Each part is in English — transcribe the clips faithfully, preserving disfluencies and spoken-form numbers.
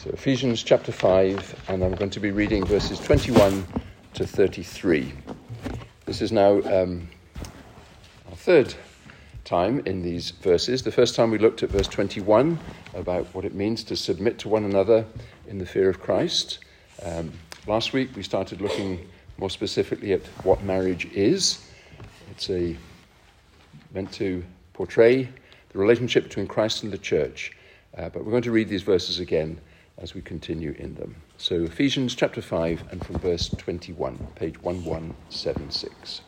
So Ephesians chapter five, and I'm going to be reading verses twenty-one to thirty-three. This is now um, our third time in these verses. The first time we looked at verse twenty-one, about what it means to submit to one another in the fear of Christ. Um, last week we started looking more specifically at what marriage is. It's a meant to portray the relationship between Christ and the church. Uh, but we're going to read these verses again as we continue in them. So Ephesians chapter five and from verse twenty-one, page eleven seventy-six.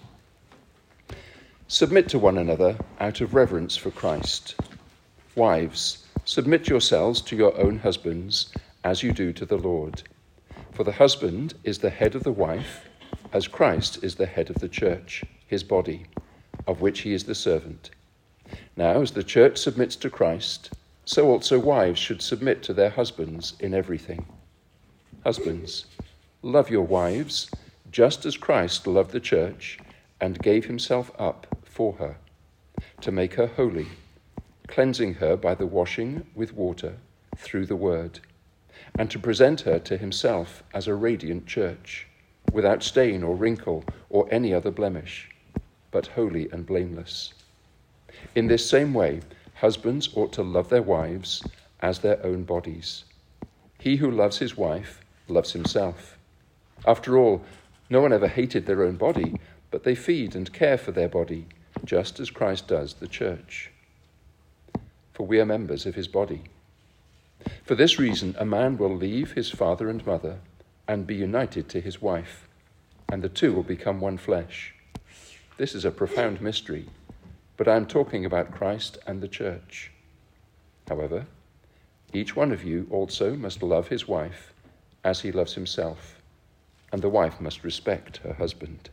Submit to one another out of reverence for Christ. Wives, submit yourselves to your own husbands as you do to the Lord. For the husband is the head of the wife, as Christ is the head of the church, his body, of which he is the servant. Now, as the church submits to Christ, so also wives should submit to their husbands in everything. Husbands, love your wives, just as Christ loved the church and gave himself up for her, to make her holy, cleansing her by the washing with water through the word, and to present her to himself as a radiant church, without stain or wrinkle or any other blemish, but holy and blameless. In this same way, husbands ought to love their wives as their own bodies. He who loves his wife loves himself. After all, no one ever hated their own body, but they feed and care for their body, just as Christ does the church. For we are members of his body. For this reason, a man will leave his father and mother and be united to his wife, and the two will become one flesh. This is a profound mystery, but I am talking about Christ and the church. However, each one of you also must love his wife as he loves himself, and the wife must respect her husband.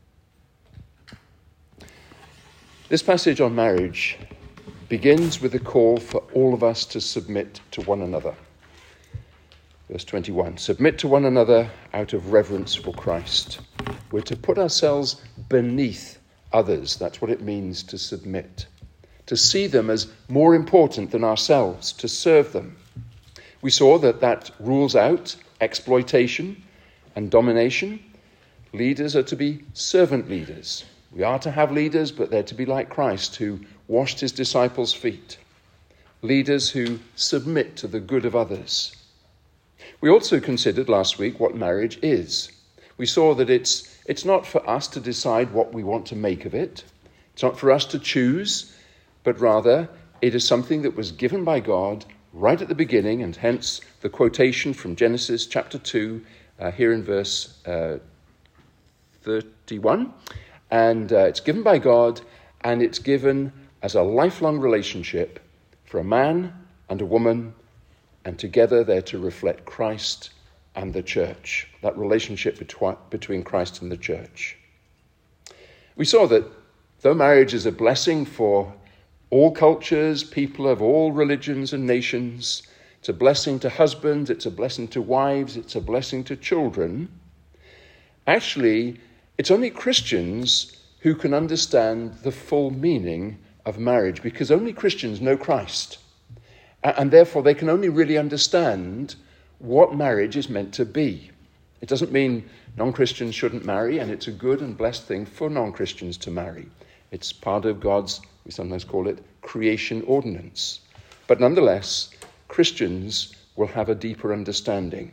This passage on marriage begins with a call for all of us to submit to one another. Verse twenty-one, submit to one another out of reverence for Christ. We're to put ourselves beneath others. That's what it means to submit. To see them as more important than ourselves, to serve them. We saw that that rules out exploitation and domination. Leaders are to be servant leaders. We are to have leaders, but they're to be like Christ, who washed his disciples' feet. Leaders who submit to the good of others. We also considered last week what marriage is. We saw that it's it's not for us to decide what we want to make of it. It's not for us to choose, but rather it is something that was given by God right at the beginning, and hence the quotation from Genesis chapter two, uh, here in verse uh, thirty-one. And uh, it's given by God, and it's given as a lifelong relationship for a man and a woman, and together they're to reflect Christ and the church, that relationship between, between Christ and the church. We saw that though marriage is a blessing for all cultures, people of all religions and nations, it's a blessing to husbands, it's a blessing to wives, it's a blessing to children. Actually, it's only Christians who can understand the full meaning of marriage, because only Christians know Christ. And therefore, they can only really understand what marriage is meant to be. It doesn't mean non-Christians shouldn't marry, and it's a good and blessed thing for non-Christians to marry. It's part of God's, we sometimes call it, creation ordinance. But nonetheless, Christians will have a deeper understanding.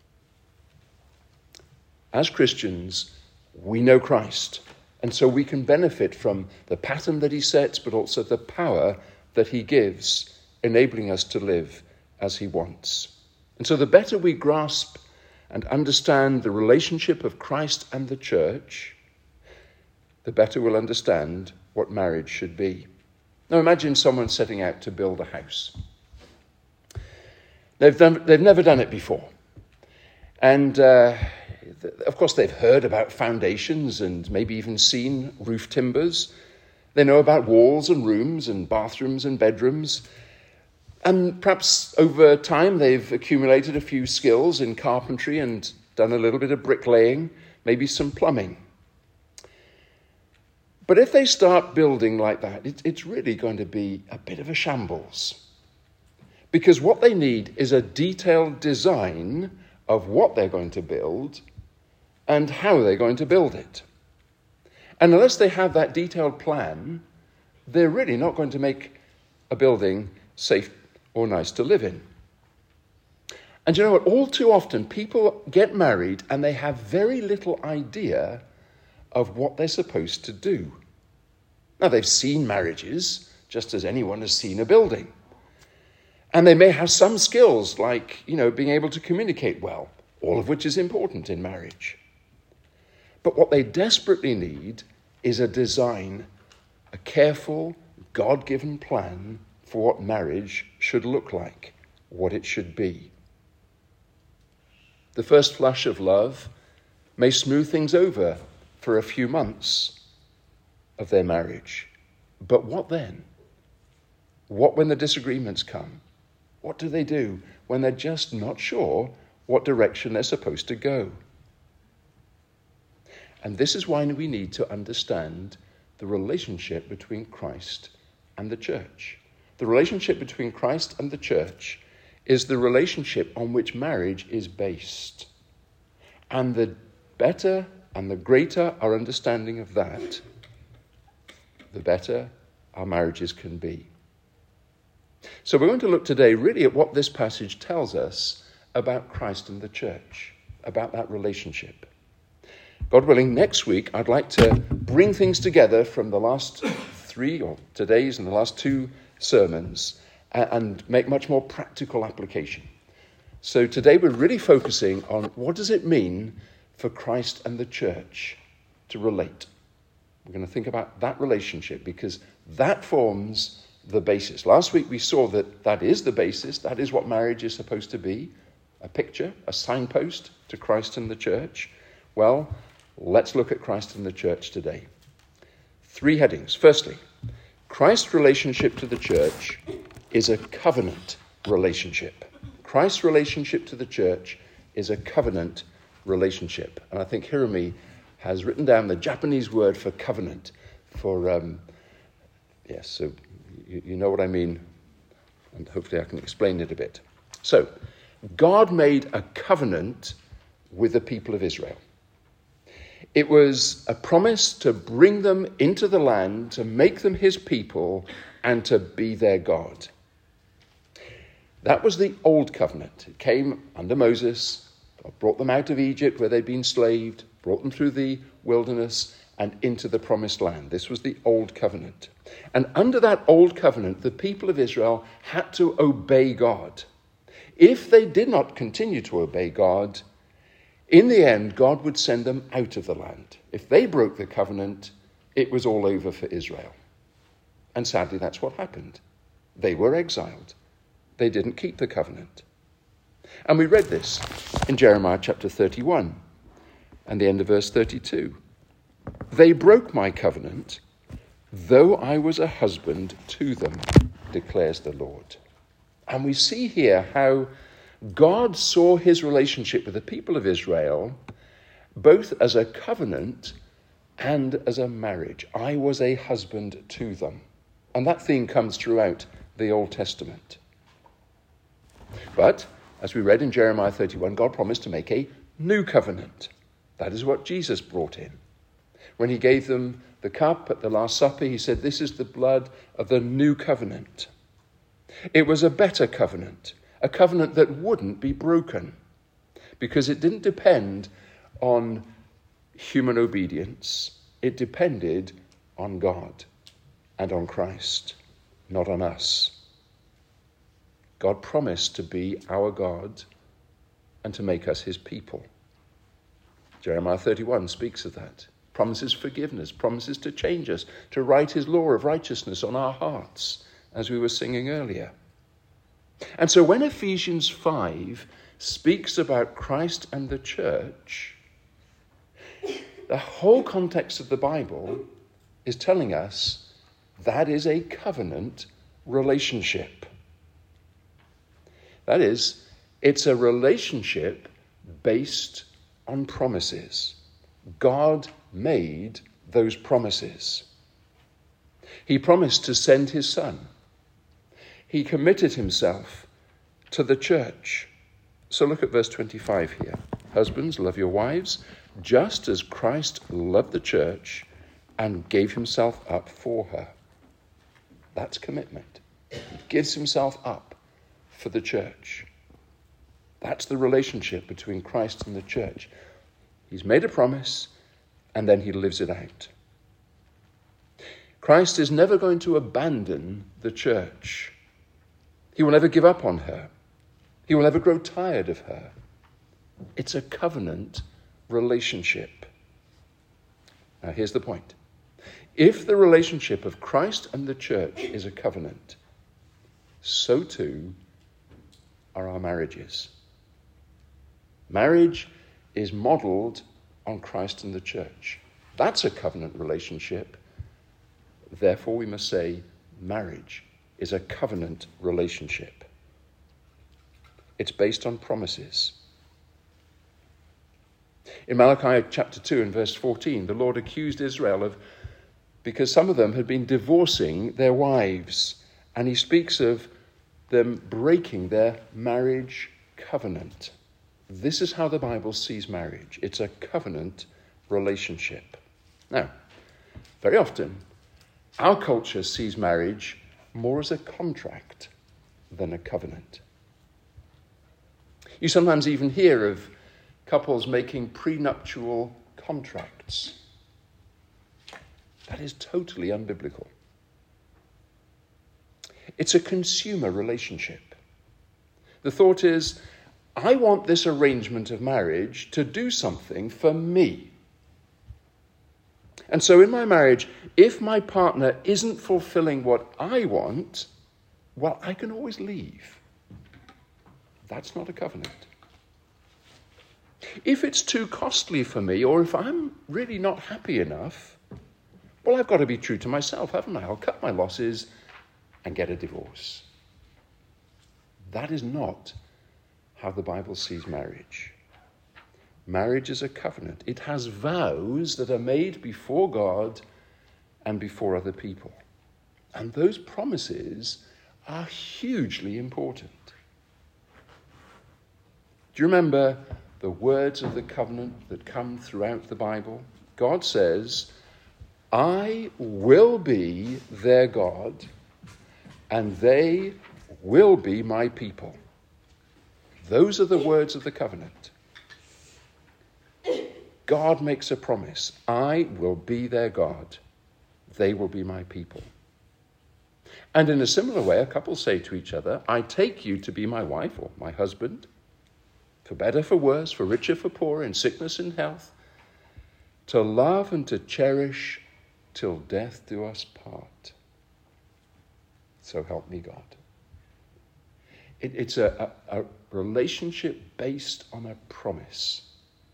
As Christians, we know Christ, and so we can benefit from the pattern that he sets, but also the power that he gives, enabling us to live as he wants. And so the better we grasp and understand the relationship of Christ and the church, the better we'll understand what marriage should be. Now imagine someone setting out to build a house. They've done, they've never done it before. And uh, of course they've heard about foundations and maybe even seen roof timbers. They know about walls and rooms and bathrooms and bedrooms. And perhaps over time they've accumulated a few skills in carpentry and done a little bit of bricklaying, maybe some plumbing. But if they start building like that, it, it's really going to be a bit of a shambles. Because what they need is a detailed design of what they're going to build and how they're going to build it. And unless they have that detailed plan, they're really not going to make a building safe or nice to live in. And you know what? All too often, people get married and they have very little idea of what they're supposed to do. Now, they've seen marriages, just as anyone has seen a building. And they may have some skills, like, you know, being able to communicate well, all of which is important in marriage. But what they desperately need is a design, a careful, God-given plan for what marriage should look like, what it should be. The first flush of love may smooth things over for a few months of their marriage. But what then? What when the disagreements come? What do they do when they're just not sure what direction they're supposed to go? And this is why we need to understand the relationship between Christ and the church. The relationship between Christ and the church is the relationship on which marriage is based. And the better and the greater our understanding of that, the better our marriages can be. So we're going to look today really at what this passage tells us about Christ and the church, about that relationship. God willing, next week I'd like to bring things together from the last three, or today's and the last two sermons, and make much more practical application. So today we're really focusing on what does it mean for Christ and the church to relate. We're going to think about that relationship because that forms the basis. Last week we saw that that is the basis, that is what marriage is supposed to be, a picture, a signpost to Christ and the church. Well, let's look at Christ and the church today. Three headings. Firstly, Christ's relationship to the church is a covenant relationship. Christ's relationship to the church is a covenant relationship. And I think Hirami has written down the Japanese word for covenant for, um, yes, so you, you know what I mean, and hopefully I can explain it a bit. So, God made a covenant with the people of Israel. It was a promise to bring them into the land, to make them his people, and to be their God. That was the old covenant. It came under Moses. God brought them out of Egypt where they'd been enslaved, brought them through the wilderness and into the promised land. This was the old covenant. And under that old covenant, the people of Israel had to obey God. If they did not continue to obey God, in the end, God would send them out of the land. If they broke the covenant, it was all over for Israel. And sadly, that's what happened. They were exiled. They didn't keep the covenant. And we read this in Jeremiah chapter thirty-one and the end of verse thirty-two. They broke my covenant, though I was a husband to them, declares the Lord. And we see here how God saw his relationship with the people of Israel both as a covenant and as a marriage. I was a husband to them. And that theme comes throughout the Old Testament. But, as we read in Jeremiah thirty-one, God promised to make a new covenant. That is what Jesus brought in. When he gave them the cup at the Last Supper, he said, "This is the blood of the new covenant." It was a better covenant, a covenant that wouldn't be broken, because it didn't depend on human obedience. It depended on God and on Christ, not on us. God promised to be our God and to make us his people. Jeremiah thirty-one speaks of that. Promises forgiveness, promises to change us, to write his law of righteousness on our hearts, as we were singing earlier. And so when Ephesians five speaks about Christ and the church, the whole context of the Bible is telling us that is a covenant relationship. That is, it's a relationship based on promises. God made those promises. He promised to send his son. He committed himself to the church. So look at verse twenty-five here. Husbands, love your wives, just as Christ loved the church and gave himself up for her. That's commitment. He gives himself up for the church. That's the relationship between Christ and the church. He's made a promise, and then he lives it out. Christ is never going to abandon the church. He will never give up on her. He will never grow tired of her. It's a covenant relationship. Now, here's the point. If the relationship of Christ and the church is a covenant, so too are our marriages. Marriage is modeled on Christ and the church. That's a covenant relationship. Therefore, we must say marriage is a covenant relationship. It's based on promises. In Malachi chapter two and verse fourteen, the Lord accused Israel of, because some of them had been divorcing their wives, and he speaks of them breaking their marriage covenant. This is how the Bible sees marriage. It's a covenant relationship. Now, very often, our culture sees marriage more as a contract than a covenant. You sometimes even hear of couples making prenuptial contracts. That is totally unbiblical. It's a consumer relationship. The thought is, I want this arrangement of marriage to do something for me. And so in my marriage, if my partner isn't fulfilling what I want, well, I can always leave. That's not a covenant. If it's too costly for me, or if I'm really not happy enough, well, I've got to be true to myself, haven't I? I'll cut my losses and get a divorce. That is not how the Bible sees marriage. Marriage is a covenant. It has vows that are made before God and before other people. And those promises are hugely important. Do you remember the words of the covenant that come throughout the Bible? God says, I will be their God, and they will be my people. Those are the words of the covenant. God makes a promise. I will be their God. They will be my people. And in a similar way, a couple say to each other, I take you to be my wife or my husband, for better, for worse, for richer, for poorer, in sickness and health, to love and to cherish till death do us part. So help me God. It, it's a, a, a relationship based on a promise.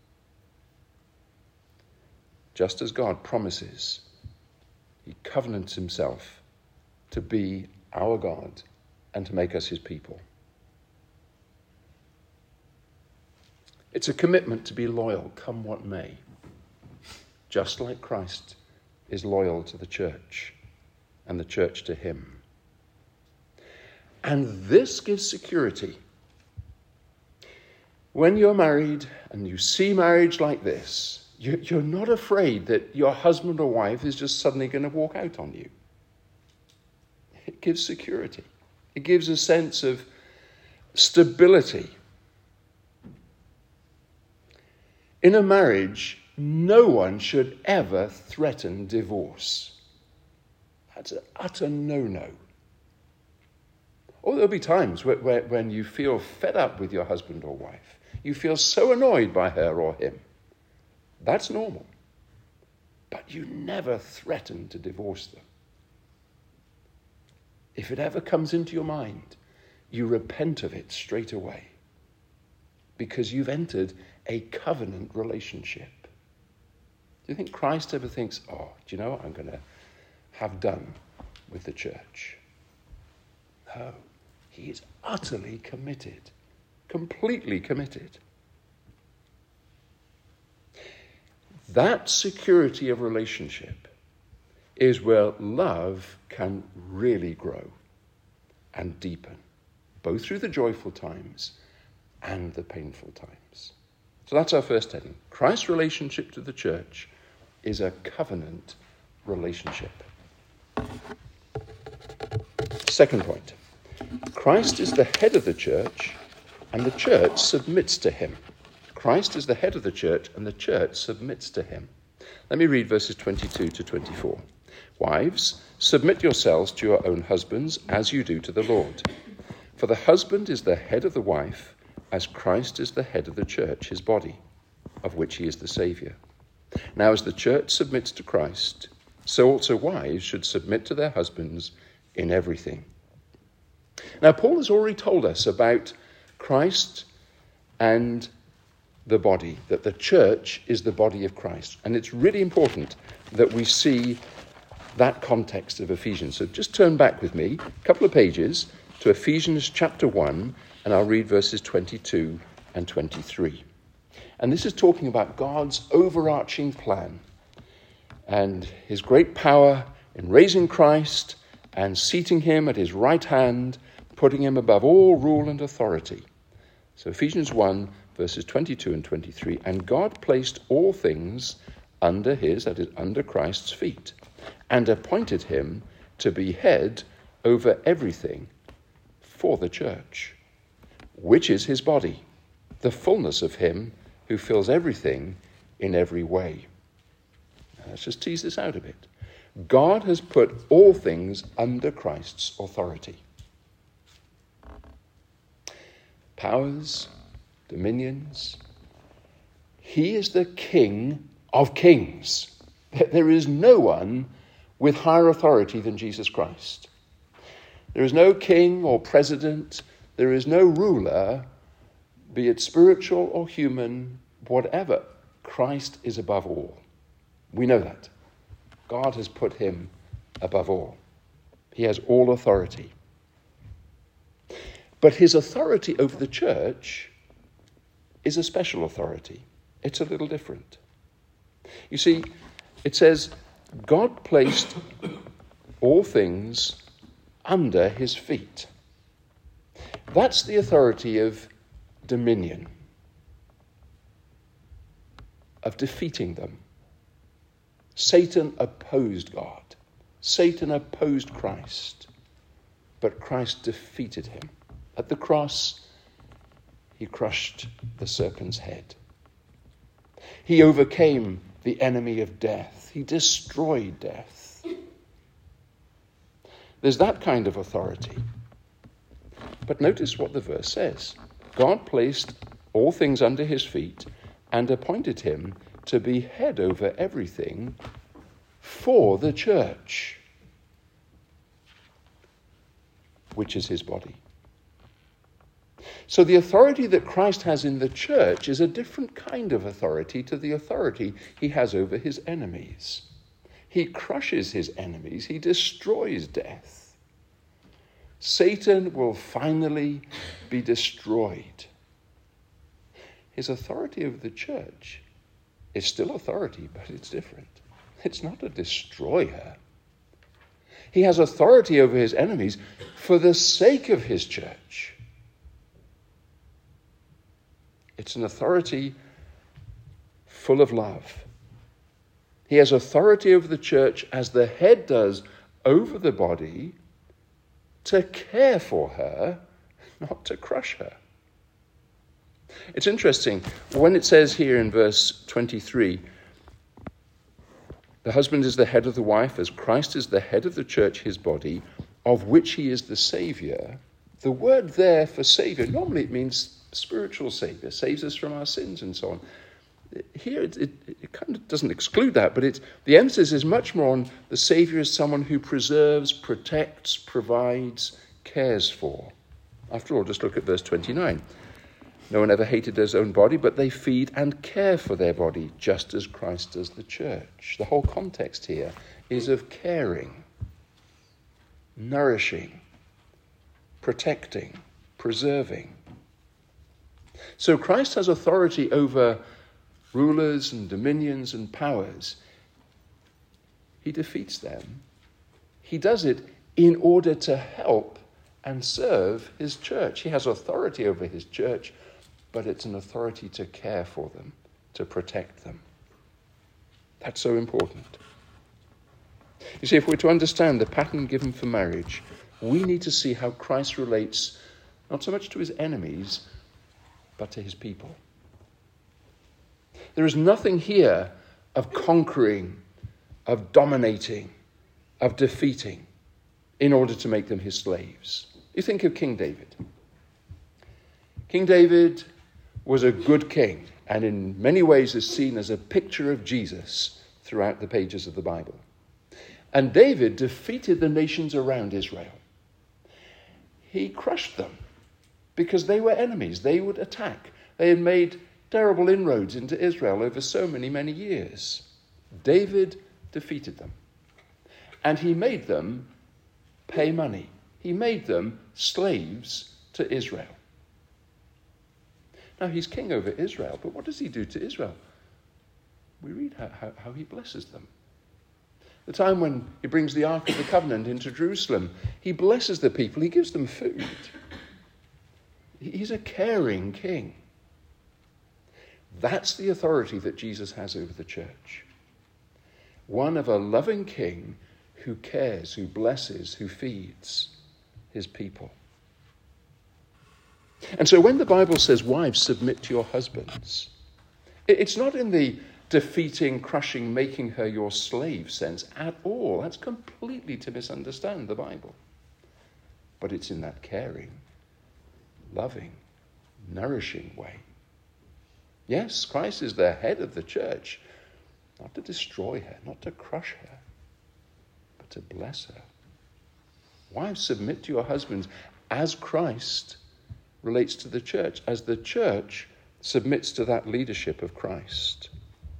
Just as God promises, he covenants himself to be our God and to make us his people. It's a commitment to be loyal, come what may, just like Christ is loyal to the church and the church to him. And this gives security. When you're married and you see marriage like this, you're not afraid that your husband or wife is just suddenly going to walk out on you. It gives security. It gives a sense of stability. In a marriage, no one should ever threaten divorce. That's an utter no-no. Or there'll be times where, where, when you feel fed up with your husband or wife. You feel so annoyed by her or him. That's normal. But you never threaten to divorce them. If it ever comes into your mind, you repent of it straight away. Because you've entered a covenant relationship. Do you think Christ ever thinks, oh, do you know what I'm going to have done with the church? No. He is utterly committed. Completely committed. That security of relationship is where love can really grow and deepen. both through the joyful times and the painful times. So that's our first heading. Christ's relationship to the church is a covenant relationship. Second point. Christ is the head of the church, and the church submits to him. Christ is the head of the church, and the church submits to him. Let me read verses twenty-two to twenty-four. Wives, submit yourselves to your own husbands as you do to the Lord. For the husband is the head of the wife, as Christ is the head of the church, his body, of which he is the Saviour. Now as the church submits to Christ, so also wives should submit to their husbands in everything. Now Paul has already told us about Christ and the body, that the church is the body of Christ. And it's really important that we see that context of Ephesians. So just turn back with me a couple of pages to Ephesians chapter one, and I'll read verses twenty-two and twenty-three. And this is talking about God's overarching plan and his great power in raising Christ and seating him at his right hand, putting him above all rule and authority. So Ephesians one, verses twenty-two and twenty-three, and God placed all things under his, that is, under Christ's feet, and appointed him to be head over everything for the church, which is his body, the fullness of him who fills everything in every way. Now, let's just tease this out a bit. God has put all things under Christ's authority. Powers, dominions. He is the King of kings. There is no one with higher authority than Jesus Christ. There is no king or president. There is no ruler, be it spiritual or human, whatever. Christ is above all. We know that. God has put him above all. He has all authority. But his authority over the church is a special authority. It's a little different. You see, it says, God placed all things under his feet. That's the authority of dominion, of defeating them. Satan opposed God. Satan opposed Christ, but Christ defeated him. At the cross, he crushed the serpent's head. He overcame the enemy of death. He destroyed death. There's that kind of authority. But notice what the verse says. God placed all things under his feet and appointed him to be head over everything for the church, which is his body. So the authority that Christ has in the church is a different kind of authority to the authority he has over his enemies. He crushes his enemies. He destroys death. Satan will finally be destroyed. His authority over the church is still authority, but it's different. It's not a destroyer. He has authority over his enemies for the sake of his church. It's an authority full of love. He has authority over the church as the head does over the body, to care for her, not to crush her. It's interesting, when it says here in verse twenty-three, the husband is the head of the wife, as Christ is the head of the church, his body, of which he is the Saviour. The word there for Saviour, normally it means spiritual Saviour, saves us from our sins and so on. Here it, it, it kind of doesn't exclude that, but it's, the emphasis is much more on the Saviour as someone who preserves, protects, provides, cares for. After all, just look at verse twenty-nine. No one ever hated his own body, but they feed and care for their body, just as Christ does the church. The whole context here is of caring, nourishing, protecting, preserving. So Christ has authority over rulers and dominions and powers. He defeats them. He does it in order to help and serve his church. He has authority over his church, but it's an authority to care for them, to protect them. That's so important. You see, if we're to understand the pattern given for marriage, we need to see how Christ relates not so much to his enemies, but to his people. There is nothing here of conquering, of dominating, of defeating in order to make them his slaves. You think of King David. King David was a good king, and in many ways is seen as a picture of Jesus throughout the pages of the Bible. And David defeated the nations around Israel. He crushed them because they were enemies. They would attack. They had made terrible inroads into Israel over so many, many years. David defeated them. And he made them pay money. He made them slaves to Israel. Now, he's king over Israel, but what does he do to Israel? We read how, how, how he blesses them. The time when he brings the Ark of the Covenant into Jerusalem, he blesses the people, he gives them food. He's a caring king. That's the authority that Jesus has over the church. One of a loving king who cares, who blesses, who feeds his people. And so when the Bible says, wives, submit to your husbands, it's not in the defeating, crushing, making her your slave sense at all. That's completely to misunderstand the Bible. But it's in that caring, loving, nourishing way. Yes, Christ is the head of the church, not to destroy her, not to crush her, but to bless her. Wives, submit to your husbands as Christ relates to the church, as the church submits to that leadership of Christ.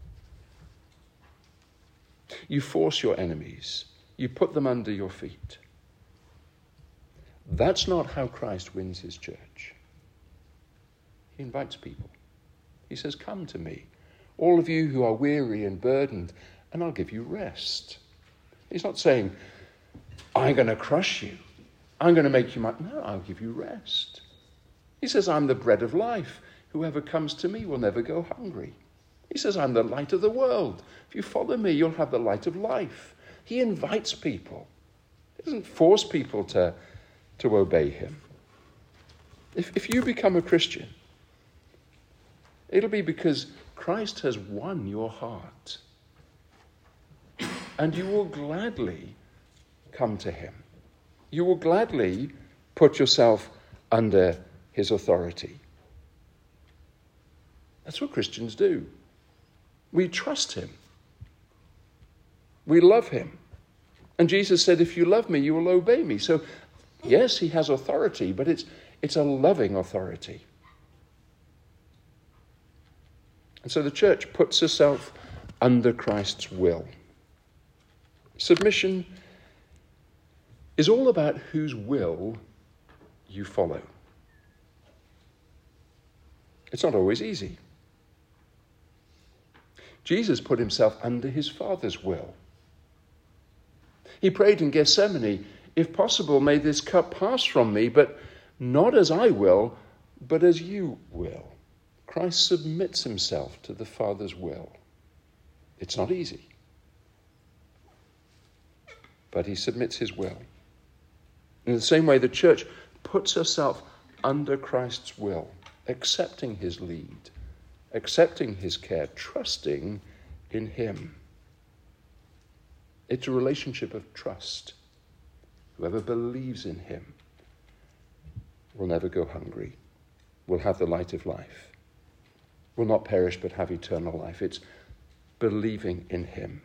You force your enemies. You put them under your feet. That's not how Christ wins his church. He invites people. He says, come to me, all of you who are weary and burdened, and I'll give you rest. He's not saying, I'm going to crush you. I'm going to make you my... No, I'll give you rest. He says, I'm the bread of life. Whoever comes to me will never go hungry. He says, I'm the light of the world. If you follow me, you'll have the light of life. He invites people. He doesn't force people to, to obey him. If, if you become a Christian, it'll be because Christ has won your heart. And you will gladly come to him. You will gladly put yourself under his authority. That's what Christians do. We trust him. We love him. And Jesus said, if you love me, you will obey me. So, yes, he has authority, but it's, it's a loving authority. And so the church puts herself under Christ's will. Submission is all about whose will you follow. It's not always easy. Jesus put himself under his Father's will. He prayed in Gethsemane, if possible, may this cup pass from me, but not as I will, but as you will. Christ submits himself to the Father's will. It's not easy, but he submits his will. In the same way, the church puts herself under Christ's will, accepting his lead, accepting his care, trusting in him. It's a relationship of trust. Whoever believes in him will never go hungry, will have the light of life, will not perish but have eternal life. It's believing in him.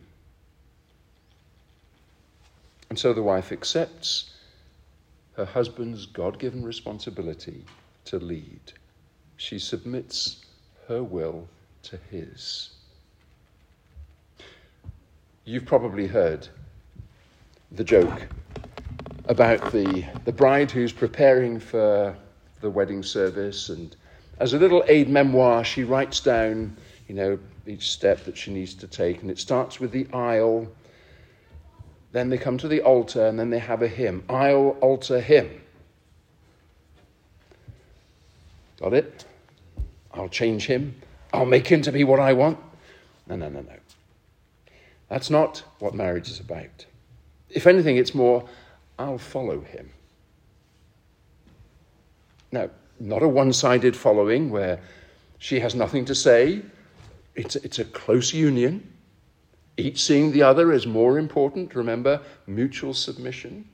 And so the wife accepts her husband's God-given responsibility to lead. She submits her will to his. You've probably heard the joke about the, the bride who's preparing for the wedding service, and as a little aide-memoire, she writes down, you know, each step that she needs to take, and it starts with the aisle, then they come to the altar, and then they have a hymn, aisle, altar, hymn. Got it? I'll change him. I'll make him to be what I want. No, no, no, no. That's not what marriage is about. If anything, it's more, I'll follow him. Now, not a one-sided following where she has nothing to say. It's, it's a close union. Each seeing the other is more important. Remember, mutual submission.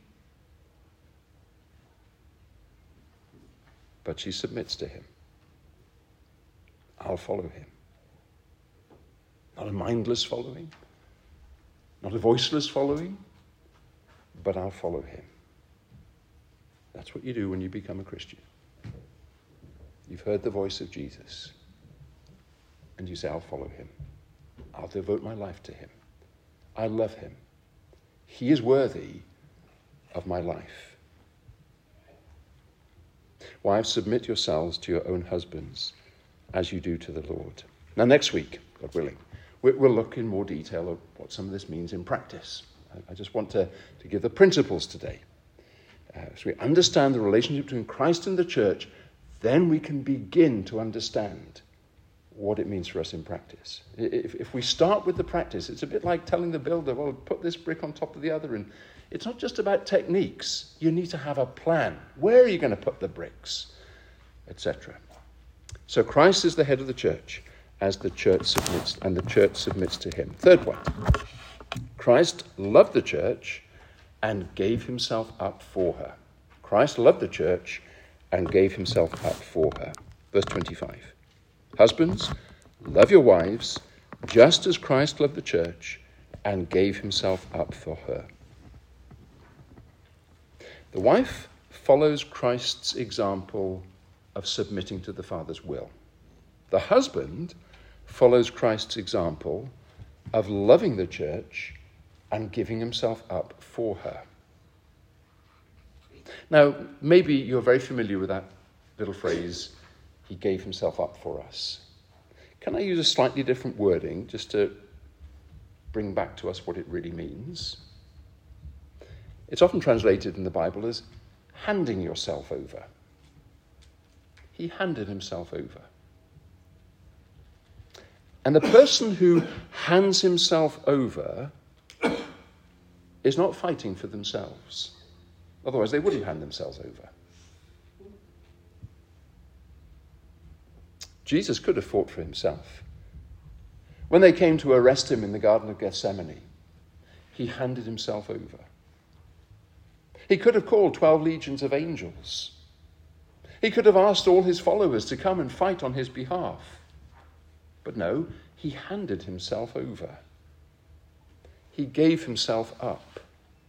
But she submits to him. I'll follow him. Not a mindless following. Not a voiceless following. But I'll follow him. That's what you do when you become a Christian. You've heard the voice of Jesus. And you say, I'll follow him. I'll devote my life to him. I love him. He is worthy of my life. Wives, submit yourselves to your own husbands as you do to the Lord. Now, next week, God willing, we'll look in more detail at what some of this means in practice. I just want to, to give the principles today. Uh, so we understand the relationship between Christ and the church, then we can begin to understand what it means for us in practice. If, if we start with the practice, it's a bit like telling the builder, well, put this brick on top of the other. And it's not just about techniques. You need to have a plan. Where are you going to put the bricks? Etc. So Christ is the head of the church as the church submits, and the church submits to him. Third point, Christ loved the church and gave himself up for her. Christ loved the church and gave himself up for her. Verse twenty-five. Husbands, love your wives, just as Christ loved the church and gave himself up for her. The wife follows Christ's example of submitting to the Father's will. The husband follows Christ's example of loving the church and giving himself up for her. Now, maybe you're very familiar with that little phrase, he gave himself up for us. Can I use a slightly different wording just to bring back to us what it really means? It's often translated in the Bible as handing yourself over. He handed himself over. And the person who hands himself over is not fighting for themselves. Otherwise, they wouldn't hand themselves over. Jesus could have fought for himself. When they came to arrest him in the Garden of Gethsemane, he handed himself over. He could have called twelve legions of angels. He could have asked all his followers to come and fight on his behalf. But no, he handed himself over. He gave himself up.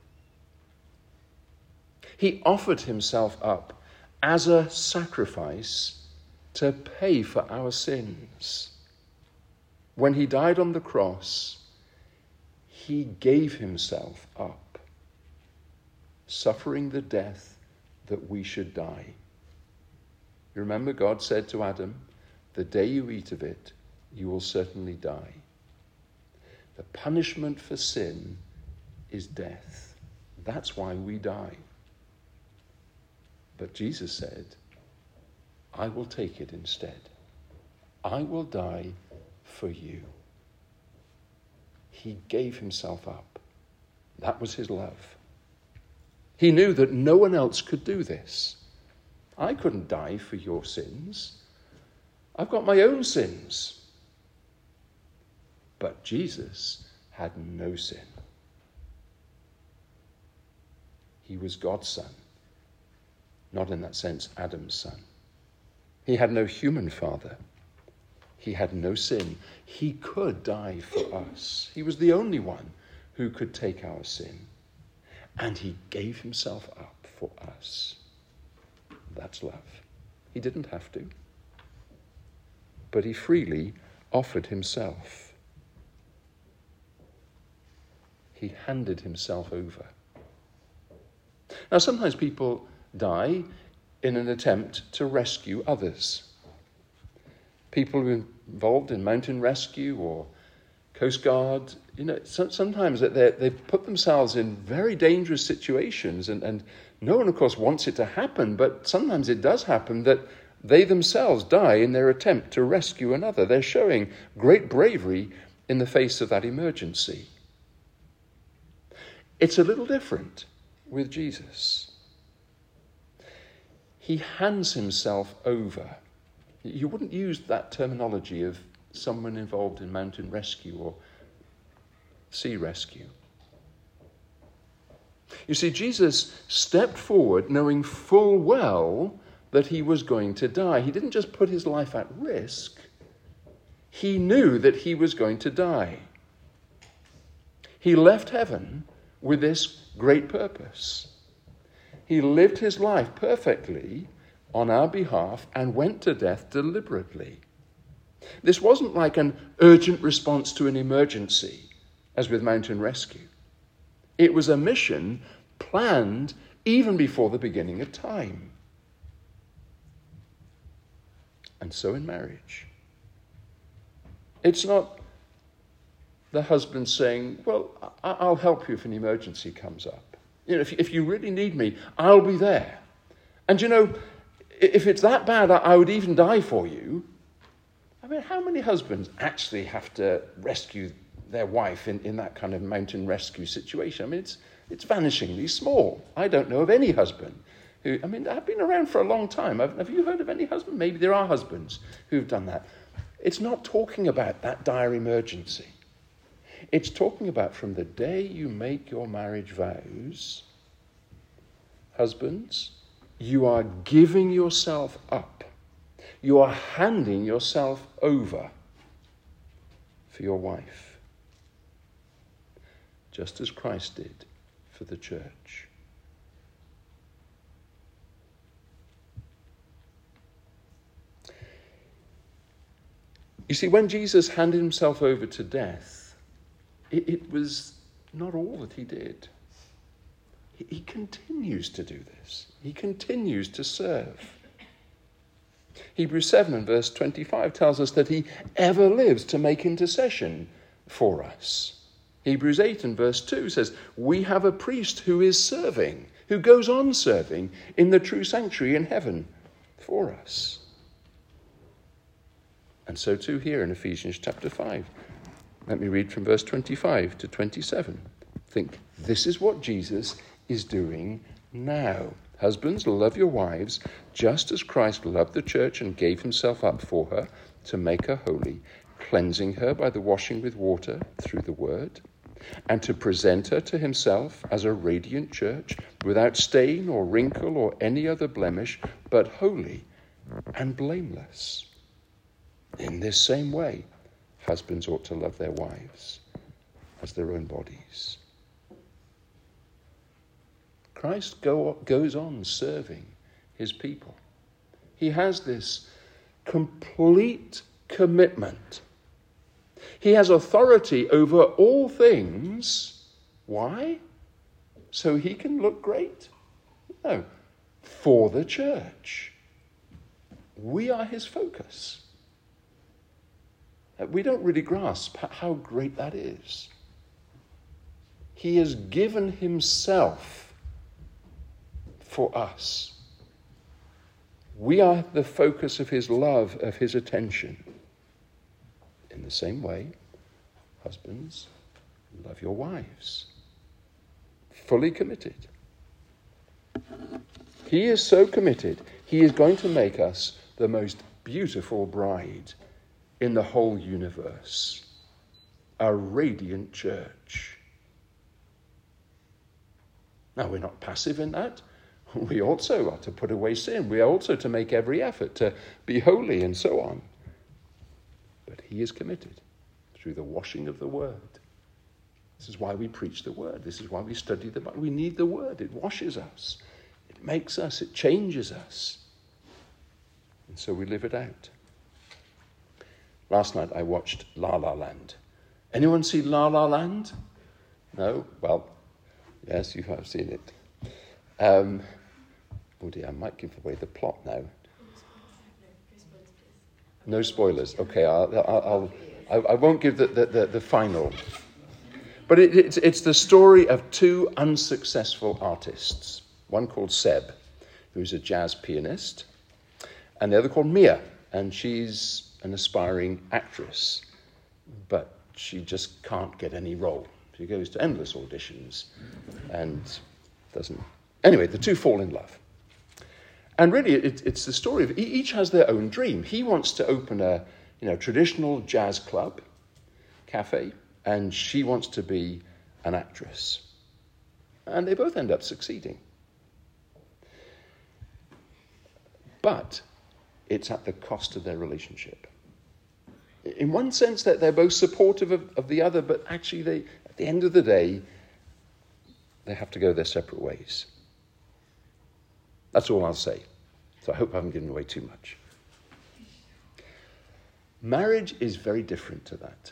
He offered himself up as a sacrifice to pay for our sins. When he died on the cross, he gave himself up, suffering the death that we should die. You remember God said to Adam, the day you eat of it, you will certainly die. The punishment for sin is death. That's why we die. But Jesus said, I will take it instead. I will die for you. He gave himself up. That was his love. He knew that no one else could do this. I couldn't die for your sins. I've got my own sins. But Jesus had no sin. He was God's son. Not in that sense Adam's son. He had no human father. He had no sin. He could die for us. He was the only one who could take our sin. And he gave himself up for us. That's love. He didn't have to. But he freely offered himself. He handed himself over. Now, sometimes people die in an attempt to rescue others. People who are involved in mountain rescue or Coast Guard, you know, so, sometimes they put themselves in very dangerous situations, and, and no one, of course, wants it to happen, but sometimes it does happen that They themselves die in their attempt to rescue another. They're showing great bravery in the face of that emergency. It's a little different with Jesus. He hands himself over. You wouldn't use that terminology of someone involved in mountain rescue or sea rescue. You see, Jesus stepped forward knowing full well that he was going to die. He didn't just put his life at risk. He knew that he was going to die. He left heaven with this great purpose. He lived his life perfectly on our behalf and went to death deliberately. This wasn't like an urgent response to an emergency, as with mountain rescue. It was a mission planned even before the beginning of time. And so in marriage. It's not the husband saying, well, I'll help you if an emergency comes up. You know, if, if you really need me, I'll be there. And you know, if it's that bad, I would even die for you. I mean, how many husbands actually have to rescue their wife in, in that kind of mountain rescue situation? I mean, it's it's vanishingly small. I don't know of any husband who, I mean, I've been around for a long time. Have, have you heard of any husband? Maybe there are husbands who've done that. It's not talking about that dire emergency. It's talking about from the day you make your marriage vows, husbands, you are giving yourself up. You are handing yourself over for your wife, just as Christ did for the church. You see, when Jesus handed himself over to death, it, it was not all that he did. He, he continues to do this. He continues to serve. Hebrews seven and verse twenty-five tells us that he ever lives to make intercession for us. Hebrews eight and verse two says, we have a priest who is serving, who goes on serving in the true sanctuary in heaven for us. And so too here in Ephesians chapter five. Let me read from verse twenty-five to twenty-seven. Think, this is what Jesus is doing now. Husbands, love your wives, just as Christ loved the church and gave himself up for her to make her holy, cleansing her by the washing with water through the word, and to present her to himself as a radiant church, without stain or wrinkle or any other blemish, but holy and blameless. In this same way, husbands ought to love their wives as their own bodies. Christ go, goes on serving his people. He has this complete commitment. He has authority over all things. Why? So he can look great? No, for the church. We are his focus. We don't really grasp how great that is. He has given himself for us. We are the focus of his love, of his attention. In the same way, husbands, love your wives. Fully committed. He is so committed, he is going to make us the most beautiful bride in the whole universe. A radiant church. Now, we're not passive in that. We also are to put away sin. We are also to make every effort to be holy and so on. But he is committed through the washing of the word. This is why we preach the word. This is why we study the Bible. We need the word. It washes us. It makes us. It changes us. And so we live it out. Last night I watched La La Land. Anyone see La La Land? No? Well, yes, you have seen it. Um, oh dear, I might give away the plot now. No spoilers. Okay, I'll, I'll, I'll, I won't give the, the, the, the final. But it, it's, it's the story of two unsuccessful artists. One called Seb, who's a jazz pianist, and the other called Mia, and she's an aspiring actress, but she just can't get any role. She goes to endless auditions and doesn't. Anyway, the two fall in love. And really, it, it's the story of each has their own dream. He wants to open a you know traditional jazz club, cafe, and she wants to be an actress. And they both end up succeeding. But it's at the cost of their relationship. In one sense, that they're both supportive of, of the other, but actually, they, at the end of the day, they have to go their separate ways. That's all I'll say. So I hope I haven't given away too much. Marriage is very different to that.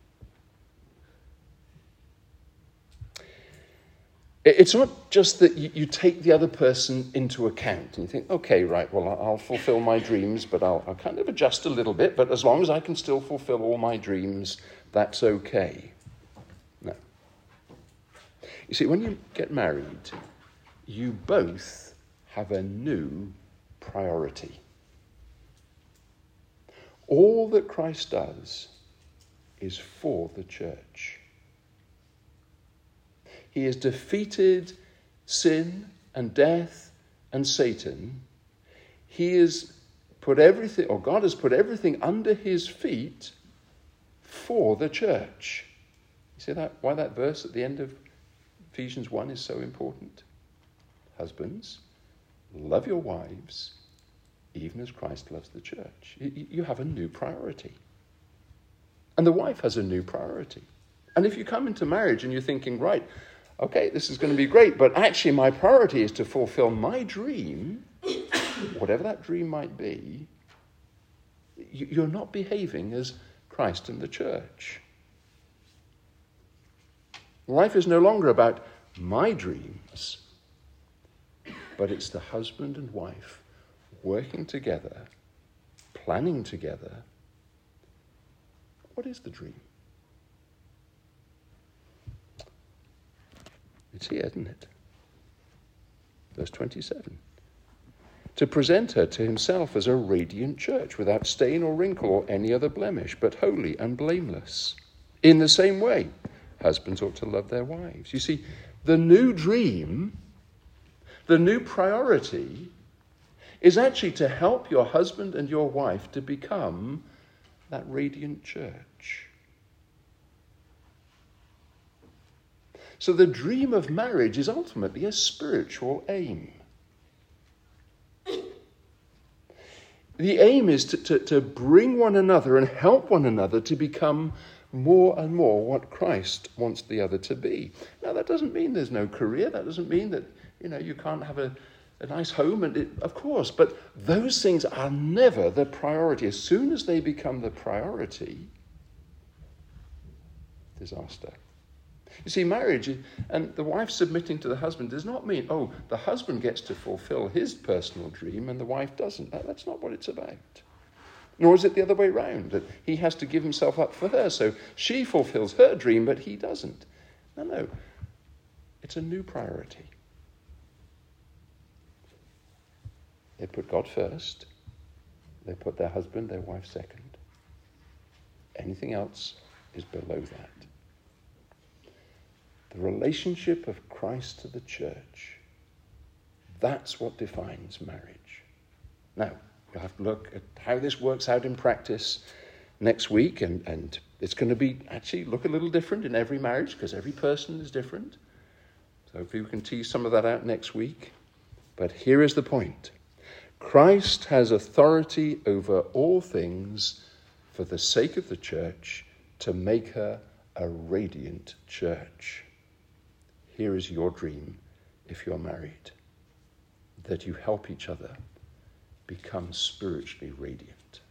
It's not just that you take the other person into account and you think, okay, right, well, I'll fulfill my dreams, but I'll, I'll kind of adjust a little bit, but as long as I can still fulfill all my dreams, that's okay. No. You see, when you get married, you both have a new priority. All that Christ does is for the church. He has defeated sin and death and Satan. He has put everything, or God has put everything under his feet for the church. You see that? Why that verse at the end of Ephesians one is so important? Husbands, love your wives, even as Christ loves the church. You have a new priority. And the wife has a new priority. And if you come into marriage and you're thinking, right, okay, this is going to be great, but actually my priority is to fulfill my dream, whatever that dream might be, you're not behaving as Christ and the church. Life is no longer about my dreams, but it's the husband and wife working together, planning together. What is the dream? It's here, isn't it? Verse twenty-seven. To present her to himself as a radiant church, without stain or wrinkle or any other blemish, but holy and blameless. In the same way, husbands ought to love their wives. You see, the new dream, the new priority, is actually to help your husband and your wife to become that radiant church. So the dream of marriage is ultimately a spiritual aim. The aim is to, to, to bring one another and help one another to become more and more what Christ wants the other to be. Now, that doesn't mean there's no career. That doesn't mean that, you know, you can't have a, a nice home, and it, of course, but those things are never the priority. As soon as they become the priority, disaster. You see, marriage and the wife submitting to the husband does not mean, oh, the husband gets to fulfill his personal dream and the wife doesn't. That, that's not what it's about. Nor is it the other way around, that he has to give himself up for her, so she fulfills her dream, but he doesn't. No, no. It's a new priority. They put God first. They put their husband, their wife second. Anything else is below that. The relationship of Christ to the church, that's what defines marriage. Now, we'll have to look at how this works out in practice next week, and, and it's going to be actually look a little different in every marriage because every person is different. So hopefully we can tease some of that out next week. But here is the point. Christ has authority over all things for the sake of the church to make her a radiant church. Here is your dream if you're married, that you help each other become spiritually radiant.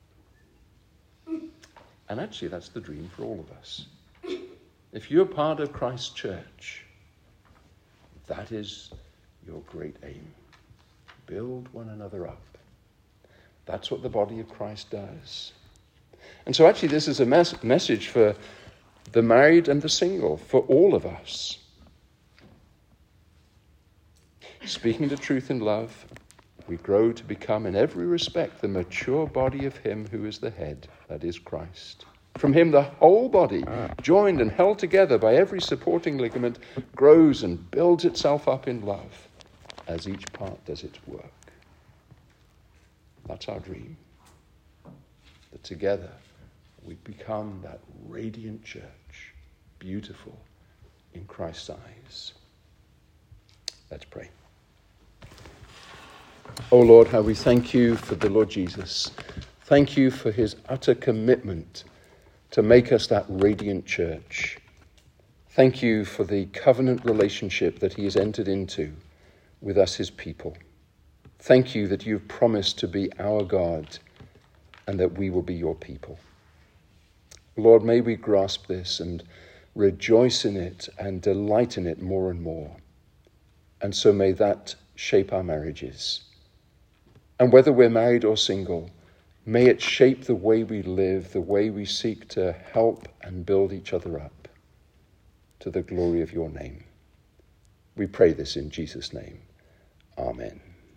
And actually, that's the dream for all of us. If you're part of Christ's church, that is your great aim. Build one another up. That's what the body of Christ does. And so actually, this is a mes- message for the married and the single, for all of us. Speaking the truth in love, we grow to become in every respect the mature body of him who is the head, that is Christ. From him the whole body, joined and held together by every supporting ligament, grows and builds itself up in love as each part does its work. That's our dream. That together we become that radiant church, beautiful in Christ's eyes. Let's pray. Oh Lord, how we thank you for the Lord Jesus. Thank you for his utter commitment to make us that radiant church. Thank you for the covenant relationship that he has entered into with us, his people. Thank you that you've promised to be our God and that we will be your people. Lord, may we grasp this and rejoice in it and delight in it more and more. And so may that shape our marriages. And whether we're married or single, may it shape the way we live, the way we seek to help and build each other up to the glory of your name. We pray this in Jesus' name. Amen.